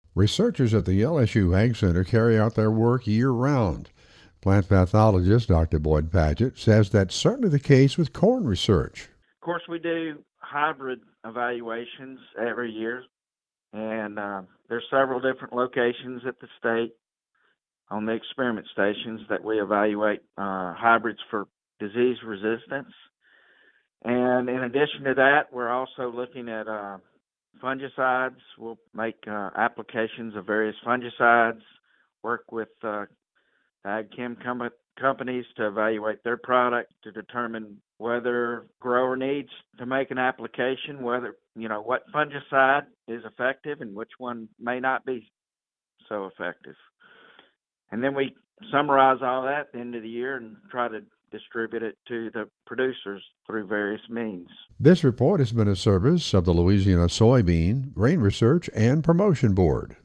Researchers at the LSU Ag Center carry out their work year-round. Plant pathologist Dr. Boyd Paget says that's certainly the case with corn research. Of course, we do hybrid evaluations every year, and there's several different locations at the state on the experiment stations that we evaluate hybrids for disease resistance. And in addition to that, we're also looking at fungicides. We'll make applications of various fungicides, work with ag chem companies to evaluate their product to determine whether grower needs to make an application, whether, what fungicide is effective and which one may not be so effective. And then we summarize all that at the end of the year and try to distribute it to the producers through various means. This report has been a service of the Louisiana Soybean, Grain Research, and Promotion Board.